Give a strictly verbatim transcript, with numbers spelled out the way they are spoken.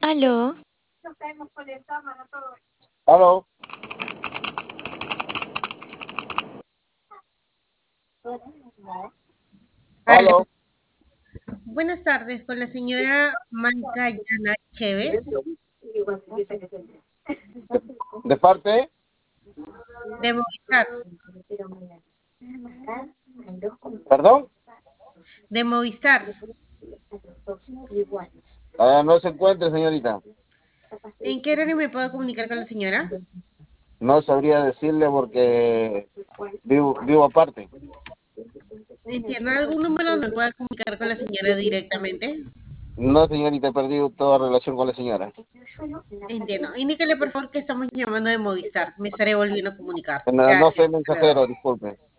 Aló, Aló, Aló. aló, Buenas tardes, con la señora Mancayana Chévez, ¿de parte? de Movistar, ¿Perdón? de Movistar. Ah, no se encuentra, señorita. ¿En qué horario me puedo comunicar con la señora? No sabría decirle porque vivo, vivo aparte. ¿Tiene algún número donde me pueda comunicar con la señora directamente? No, señorita, he perdido toda relación con la señora. Entiendo. Indíquele por favor que estamos llamando de Movistar. Me estaré volviendo a comunicar. No, no Gracias. soy Hasta luego. mensajero, disculpe.